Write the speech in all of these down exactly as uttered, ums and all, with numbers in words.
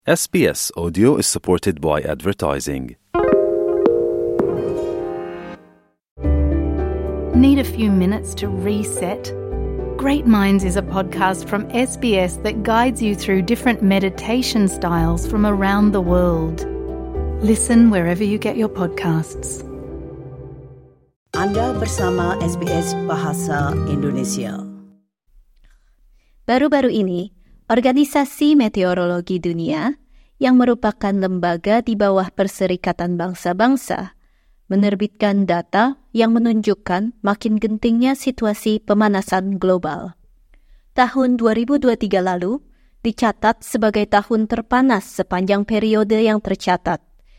S B S Audio is supported by advertising. Need a few minutes to reset? Great Minds is a podcast from S B S that guides you through different meditation styles from around the world. Listen wherever you get your podcasts. Anda bersama S B S Bahasa Indonesia. Baru-baru ini, Organisasi Meteorologi Dunia, yang merupakan lembaga di bawah Perserikatan Bangsa-Bangsa, menerbitkan data yang menunjukkan makin gentingnya situasi pemanasan global. Tahun dua ribu dua puluh tiga lalu dicatat sebagai tahun terpanas sepanjang periode yang tercatat,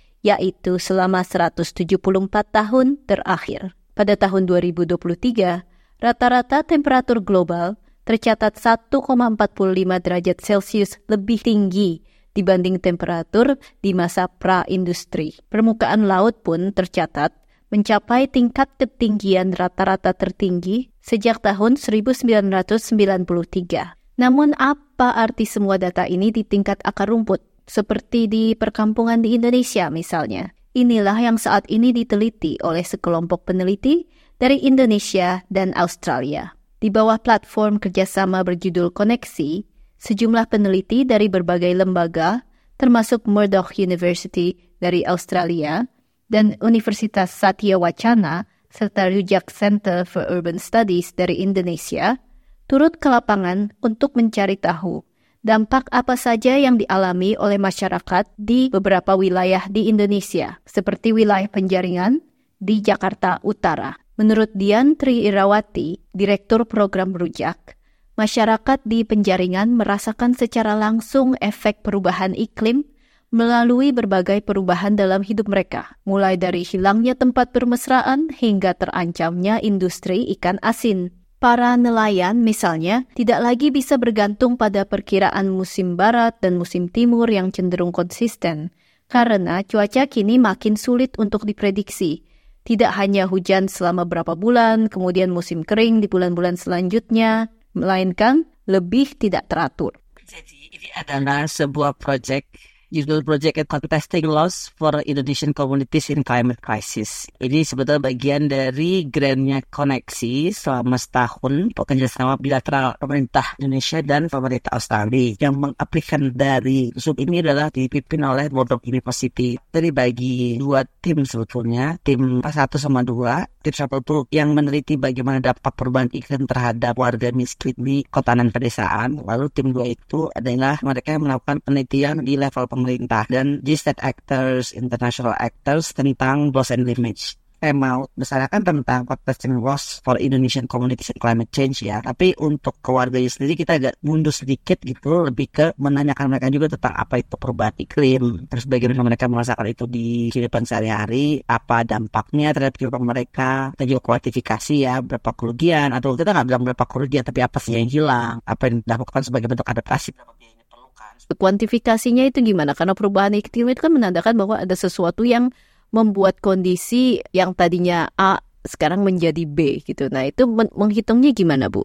yaitu selama seratus tujuh puluh empat tahun terakhir. Pada tahun dua ribu dua puluh tiga, rata-rata temperatur global tercatat satu koma empat lima derajat Celcius lebih tinggi dibanding temperatur di masa pra-industri. Permukaan laut pun tercatat mencapai tingkat ketinggian rata-rata tertinggi sejak tahun seribu sembilan ratus sembilan puluh tiga. Namun apa arti semua data ini di tingkat akar rumput, seperti di perkampungan di Indonesia misalnya? Inilah yang saat ini diteliti oleh sekelompok peneliti dari Indonesia dan Australia. Di bawah platform kerjasama berjudul Koneksi, sejumlah peneliti dari berbagai lembaga, termasuk Murdoch University dari Australia dan Universitas Satya Wacana serta Rujak Center for Urban Studies dari Indonesia, turut ke lapangan untuk mencari tahu dampak apa saja yang dialami oleh masyarakat di beberapa wilayah di Indonesia, seperti wilayah Penjaringan di Jakarta Utara. Menurut Dian Tri Irawati, Direktur Program Rujak, masyarakat di Penjaringan merasakan secara langsung efek perubahan iklim melalui berbagai perubahan dalam hidup mereka, mulai dari hilangnya tempat bermesraan hingga terancamnya industri ikan asin. Para nelayan misalnya tidak lagi bisa bergantung pada perkiraan musim barat dan musim timur yang cenderung konsisten, karena cuaca kini makin sulit untuk diprediksi. Tidak hanya hujan selama berapa bulan, kemudian musim kering di bulan-bulan selanjutnya, melainkan lebih tidak teratur. Jadi ini adalah sebuah proyek, judul proyek Contesting Laws for Indonesian Communities in Climate Crisis. Ini sebetulnya bagian dari grantnya Koneksi selama setahun bekerjasama bilateral pemerintah Indonesia dan pemerintah Australia. Yang mengaplikan dari sub ini adalah dipimpin oleh Murdoch University. Jadi bagi dua tim sebetulnya, tim satu sama dua, tim satu yang meneliti bagaimana dampak perubahan iklim terhadap warga miskin di kota dan pedesaan. Lalu tim dua itu adalah mereka yang melakukan penelitian di level pemerintah dan G state actors, international actors tentang loss and damage. Saya mau bicarakan tentang Contesting Laws for Indonesian Communities and Climate Change ya. Tapi untuk keluarganya sendiri kita agak mundur sedikit gitu, lebih ke menanyakan mereka juga tentang apa itu perubahan iklim, terus bagaimana mereka merasakan itu di kehidupan sehari-hari, apa dampaknya terhadap kehidupan mereka, dan juga kuantifikasi ya, berapa kerugian, atau kita nggak bilang berapa kerugian, tapi apa sih yang hilang, apa yang dilakukan sebagai bentuk adaptasi, berapa biaya yang diperlukan. Kuantifikasinya itu gimana? Karena perubahan iklim itu kan menandakan bahwa ada sesuatu yang membuat kondisi yang tadinya A sekarang menjadi B gitu. Nah itu men- menghitungnya gimana, Bu?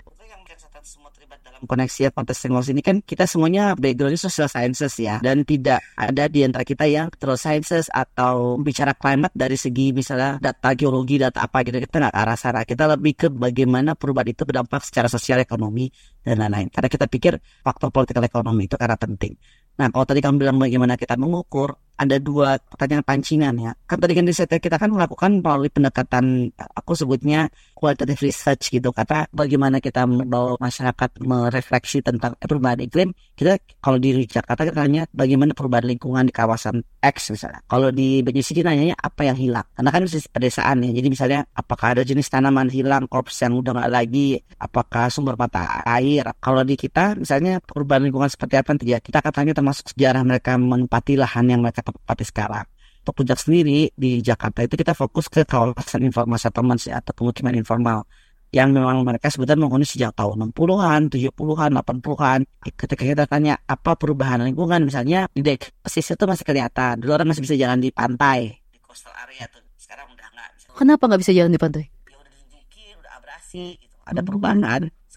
Koneksi Contesting Laws ini kan kita semuanya backgroundnya social sciences ya, dan tidak ada di antara kita yang terus sciences atau bicara climate dari segi misalnya data geologi, data apa gitu, kita nggak ke arah sana. Kita lebih ke bagaimana perubahan itu berdampak secara sosial, ekonomi dan lain-lain, karena kita pikir faktor politikal ekonomi itu karena penting. Nah, kalau tadi kamu bilang bagaimana kita mengukur, ada dua pertanyaan pancingan ya. Kan tadi kan riset kita kan melakukan melalui pendekatan, aku sebutnya qualitative research gitu. Kata bagaimana kita membawa masyarakat merefleksi tentang perubahan iklim. Kita kalau di Jakarta kita tanya bagaimana perubahan lingkungan di kawasan X misalnya. Kalau di B J C kita nanyanya apa yang hilang. Karena kan di pedesaan ya. Jadi misalnya apakah ada jenis tanaman hilang, korps yang udah nggak lagi, apakah sumber mata air. Kalau di kita misalnya perubahan lingkungan seperti apa nanti ya. Kita katanya termasuk sejarah mereka menempati lahan yang mereka tempati sekarang. Untuk Rujak sendiri di Jakarta itu kita fokus ke kawasan informal settlements ya, atau pemukiman informal yang memang mereka sebetulnya menghuni sejak tahun enam puluhan, tujuh puluhan, delapan puluhan. Ketika kita tanya apa perubahan lingkungan, misalnya di dek pesisir itu masih kelihatan. Dulu orang masih bisa jalan di pantai, di coastal area tuh. Sekarang udah nggak. Kenapa nggak bisa jalan di pantai? Ya udah dijiki, udah abrasi gitu. Ada perubahan.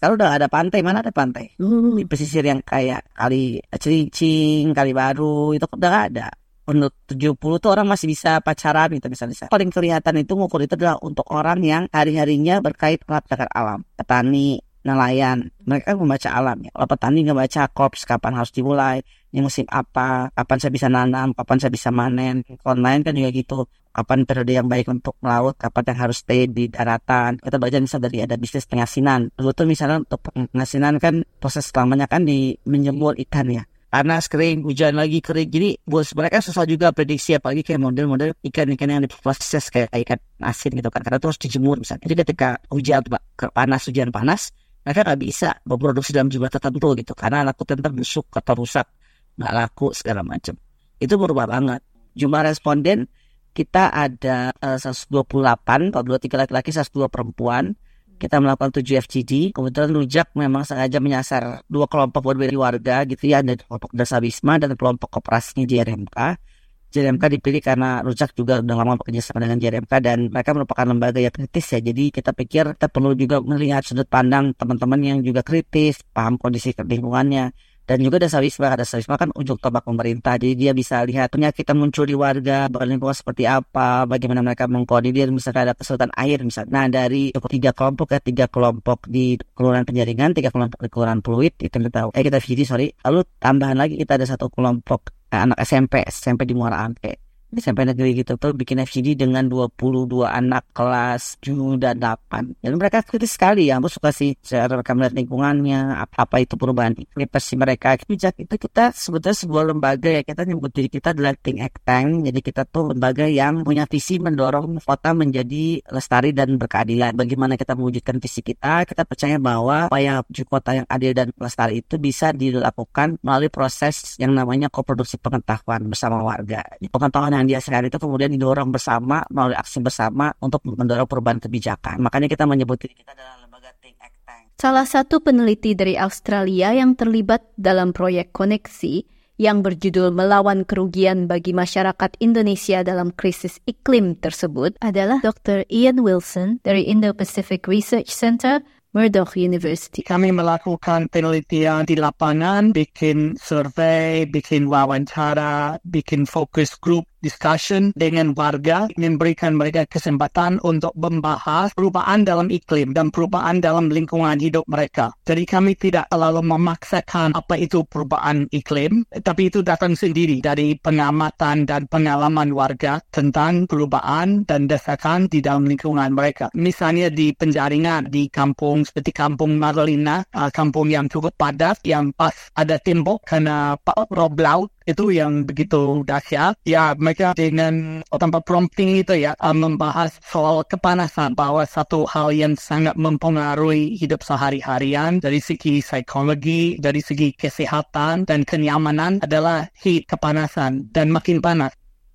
Sekarang udah ada pantai, mana ada pantai? Hmm. Di pesisir yang kayak Kali Cilincing, Kali Baru, itu udah gak ada. Menurut tujuh puluh tuh orang masih bisa pacaran gitu misalnya. Paling kelihatan itu ngukur itu adalah untuk orang yang hari-harinya berkait erat dengan alam. Petani, nelayan, mereka membaca alam ya. Kalau petani nggak baca korps kapan harus dimulai, ini musim apa, kapan saya bisa nanam, kapan saya bisa manen. Kalau nelayan kan juga gitu, kapan periode yang baik untuk melaut, kapan yang harus stay di daratan. Kita baca misalnya dari ada bisnis pengasinan. Dulu tuh misalnya untuk pengasinan kan proses selamanya kan di menjemur ikan ya. Panas, kering, hujan lagi, kering. Jadi buat mereka susah juga prediksi, apalagi kayak model-model ikan-ikan yang diproses kayak ikan asin gitu kan. Karena itu harus dijemur misalnya. Jadi ketika hujan panas, hujan panas, mereka nggak bisa memproduksi dalam jumlah tertentu gitu. Karena laku tentu busuk atau rusak, nggak laku segala macam. Itu berubah banget. Jumlah responden kita ada uh, seratus dua puluh delapan, kalau dua puluh tiga laki-laki, seratus dua perempuan. Kita melakukan tujuh F G D. Kebetulan Rujak memang sengaja menyasar dua kelompok berbeda warga gitu ya. Ada kelompok Dasar Wisma dan kelompok koperasinya J R M K. J R M K dipilih karena Rujak juga udah lama bekerja sama dengan J R M K dan mereka merupakan lembaga yang kritis ya. Jadi kita pikir kita perlu juga melihat sudut pandang teman-teman yang juga kritis, paham kondisi lingkungannya. Dan juga Dasar Wisma, Dasar Wisma kan ujung tombak pemerintah. Jadi dia bisa lihat penyakit yang muncul di warga, lingkungan seperti apa, bagaimana mereka mengkoordinir, misalnya ada kesulitan air misalnya. Nah dari tiga kelompok ya, tiga kelompok di Kelurahan Penjaringan, tiga kelompok di Kelurahan Pluit, itu kita tahu. Eh kita V D sorry. Lalu tambahan lagi kita ada satu kelompok eh, anak S M P, S M P di Muara Angke. S M P negeri gitu tuh bikin F G D dengan dua puluh dua anak kelas tujuh dan delapan. Dan mereka kritis sekali ya, aku suka sih cara mereka melihat lingkungannya, apa, apa itu perubahan iklim versi mereka. Bijak itu kita sebetulnya sebuah lembaga ya, kita nyebut diri kita adalah think tank. Jadi kita tuh lembaga yang punya visi mendorong kota menjadi lestari dan berkeadilan. Bagaimana kita mewujudkan visi kita, kita percaya bahwa upaya wujud kota yang adil dan lestari itu bisa dilakukan melalui proses yang namanya koproduksi pengetahuan bersama warga. Pengetahuan yang dihasilkan itu kemudian didorong bersama melalui aksi bersama untuk mendorong perubahan kebijakan. Makanya kita menyebut diri kita adalah lembaga think tank. Salah satu peneliti dari Australia yang terlibat dalam proyek koneksi yang berjudul Melawan Kerugian bagi Masyarakat Indonesia dalam Krisis Iklim tersebut adalah Doktor Ian Wilson dari Indo-Pacific Research Center, Murdoch University. Kami melakukan penelitian di lapangan, bikin survei, bikin wawancara, bikin focus group discussion dengan warga, memberikan mereka kesempatan untuk membahas perubahan dalam iklim dan perubahan dalam lingkungan hidup mereka. Jadi kami tidak selalu memaksakan apa itu perubahan iklim, tapi itu datang sendiri dari pengamatan dan pengalaman warga tentang perubahan dan desakan di dalam lingkungan mereka. Misalnya di Penjaringan, di kampung seperti kampung Marlina, kampung yang cukup padat, yang pas ada tembok karena rob laut, itu yang begitu dahsyat. Ya, mereka dengan tanpa prompting itu ya, membahas soal kepanasan, bahwa satu hal yang sangat mempengaruhi hidup sehari-harian dari segi psikologi, dari segi kesehatan dan kenyamanan adalah heat, kepanasan, dan makin panas.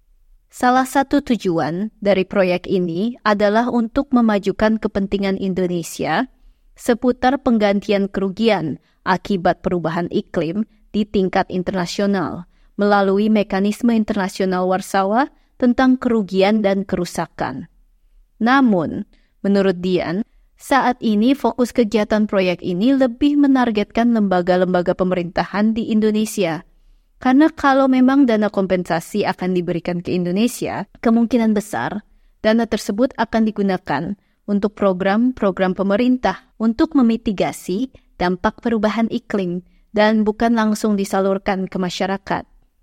Salah satu tujuan dari proyek ini adalah untuk memajukan kepentingan Indonesia seputar penggantian kerugian akibat perubahan iklim di tingkat internasional melalui mekanisme internasional Warsawa tentang kerugian dan kerusakan. Namun, menurut Dian, saat ini fokus kegiatan proyek ini lebih menargetkan lembaga-lembaga pemerintahan di Indonesia. Karena kalau memang dana kompensasi akan diberikan ke Indonesia, kemungkinan besar dana tersebut akan digunakan untuk program-program pemerintah untuk memitigasi dampak perubahan iklim dan bukan langsung disalurkan ke masyarakat.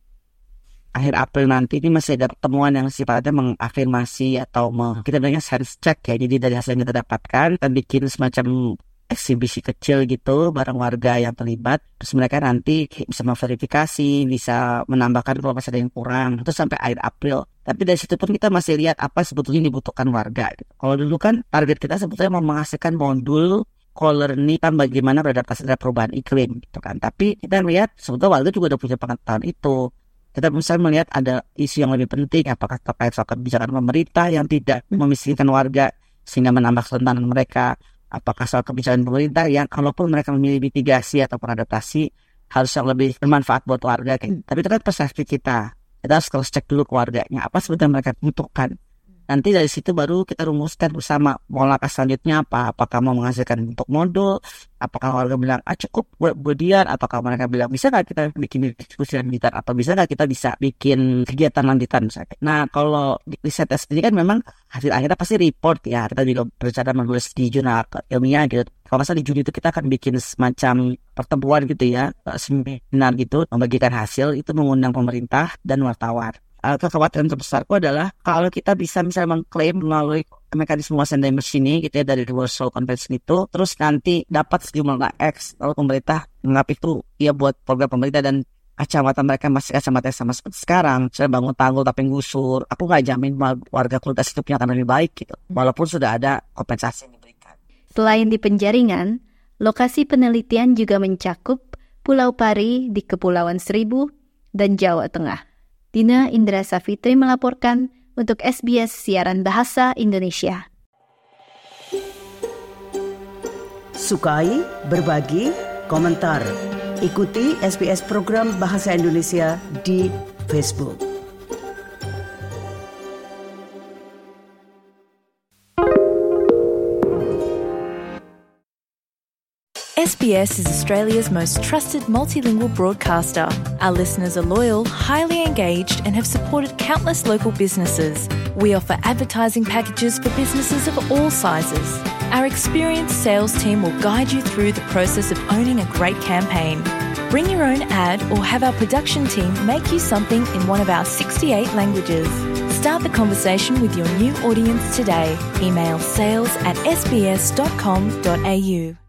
Akhir April nanti ini masih ada pertemuan yang sifatnya mengafirmasi atau meng, kita bilangnya sense check ya. Jadi dari hasil yang kita dapatkan, kita bikin semacam eksibisi kecil gitu bareng warga yang terlibat. Terus mereka nanti bisa memverifikasi, bisa menambahkan kalau masih ada yang kurang. Itu sampai akhir April. Tapi dari situ pun kita masih lihat apa sebetulnya dibutuhkan warga. Kalau dulu kan target kita sebetulnya mau menghasilkan modul co-learning kan bagaimana beradaptasi terhadap perubahan iklim gitu kan. Tapi kita lihat sebetulnya warga juga udah punya pengetahuan itu. Kita bisa melihat ada isu yang lebih penting, apakah terkait soal kebijakan pemerintah yang tidak memiskinkan warga sehingga menambah kerentanan mereka, apakah soal kebijakan pemerintah yang kalaupun mereka memilih mitigasi atau adaptasi harus yang lebih bermanfaat buat warga. Tapi itu kan perspektif kita. Kita harus cross check dulu ke warganya, apa sebetulnya mereka butuhkan. Nanti dari situ baru kita rumuskan bersama mau langkah selanjutnya apa. Apakah mau menghasilkan bentuk modul, apakah warga bilang ah cukup buat budian, ataukah mereka bilang bisa nggak kita bikin diskusi lanjutan, atau bisa nggak kita bisa bikin kegiatan lanjutan misalnya. Nah kalau di riset sendiri kan memang hasil akhirnya pasti report ya. Kita juga berencana menulis di jurnal ilmiah gitu. Kalau nggak salah di Juni itu kita akan bikin semacam pertemuan gitu ya, seminar gitu, membagikan hasil, itu mengundang pemerintah dan wartawan. Uh, kekhawatiran terbesarku adalah kalau kita bisa misalnya mengklaim melalui mekanisme Washington ini gitu ya dari World Soil Convention itu, terus nanti dapat sejumlah X, lalu pemerintah menganggap itu ya buat program pemerintah dan kacamata mereka masih kacamata yang sama seperti sekarang, saya bangun tanggul tapi gusur, aku nggak jamin warga kualitas hidupnya akan lebih baik gitu, walaupun sudah ada kompensasi yang diberikan. Selain di penjaringan, lokasi penelitian juga mencakup Pulau Pari di Kepulauan Seribu dan Jawa Tengah. Dina Indra Safitri melaporkan untuk S B S Siaran Bahasa Indonesia. Sukai, berbagi, komentar. Ikuti S B S program Bahasa Indonesia di Facebook. S B S is Australia's most trusted multilingual broadcaster. Our listeners are loyal, highly engaged, and have supported countless local businesses. We offer advertising packages for businesses of all sizes. Our experienced sales team will guide you through the process of owning a great campaign. Bring your own ad or have our production team make you something in one of our sixty-eight languages. Start the conversation with your new audience today. Email sales at s b s dot com dot a u.